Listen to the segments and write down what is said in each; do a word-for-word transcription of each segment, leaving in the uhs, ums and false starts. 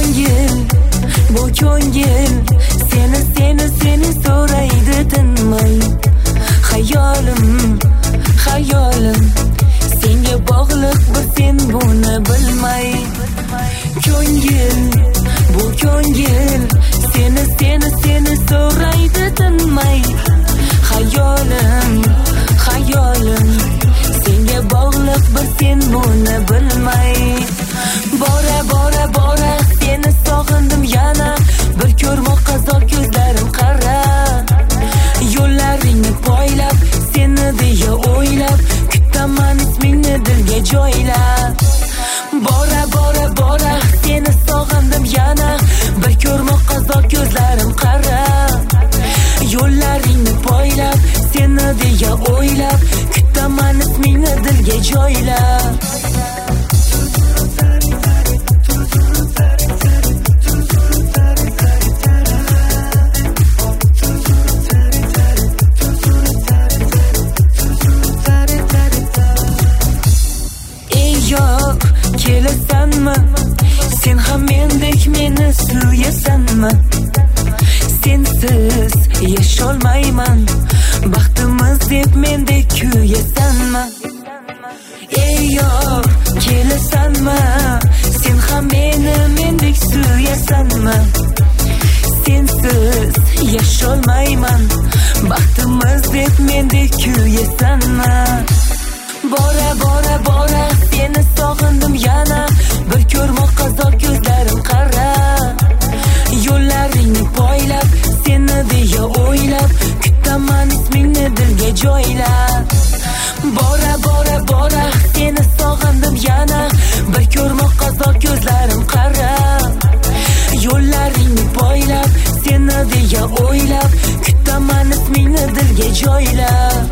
ko'ngil, bu ko'ngil seni seni seni so'raydi tinmay. Hayolim, hayolim senga bog'liq, bir sen buni bilmay. Ko'ngil, bu ko'ngil seni seni seni so'raydi tinmay. Hayolim, hayolim senga bog'liq, bir sen buni bilmay. Bora bora bora seni sog'indim yana, bir ko'rmoqqa zor ko'zlarim qara. Yo'llaringni poylab seni deya o'ylab, kutaman ismingni dilga joylab. Bora bora bora seni sog'indim yana, bir ko'rmoqqa zor ko'zlarim qara. Yo'llaringni poylab seni deya o'ylab, kutaman ismingni dilga joylab. Kelasanmi? Sen ham mendek meni suyasanmi? Sensiz yasholmayman, baxtimiz deb mendek kuyasanmi? Ey yor, kelasanmi? Sen ham meni mendek suyasanmi? Sensiz yasholmayman, baxtimiz deb mendek kuyasanmi? Bora bora bora seni sog'indim yana, bir ko'rmoqqa zor ko'zlarim qara. Yo'llaringni poylab seni deya o'ylab, kutaman ismingni dilga joylab. Bora bora bora seni sog'indim yana, bir ko'rmoqqa zor ko'zlarim qara. Yo'llaringni poylab seni deya o'ylab, kutaman ismingni dilga joylab.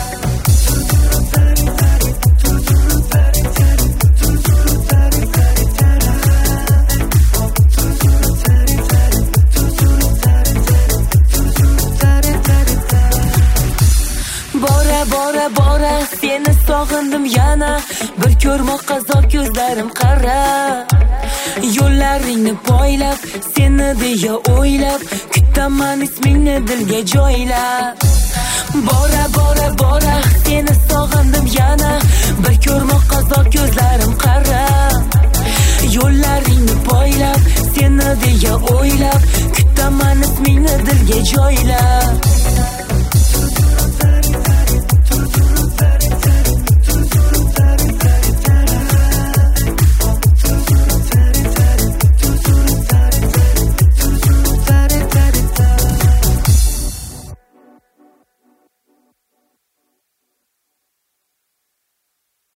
Bora bora seni sog'indim yana, bir ko'rmoqqa zor ko'zlarim qara. Yo'llaringni poylab seni deya o'ylab, kutaman ismingni dilga joylab. Bora bora bora seni sog'indim yana, bir ko'rmoqqa zor ko'zlarim qara. Yo'llaringni poylab seni deya o'ylab, kutaman ismingni dilga joylab.